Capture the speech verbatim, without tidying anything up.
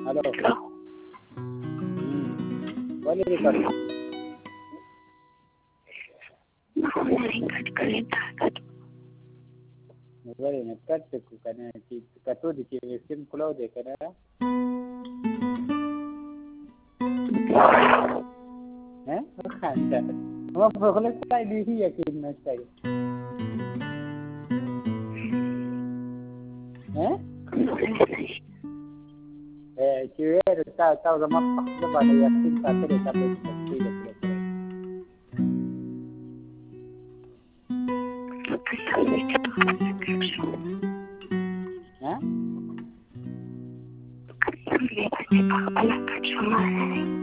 हॅलो. बोले रिकॉर्ड बरे ना कट करने की कतो दिखे सिम खुला देखे ना हैं खांचा वो भोगले साइड ही यकीन न चाहिए हैं eh cewek tahu tahu sama pak lepas ada yakin satu deh sampai seperti itu Hah?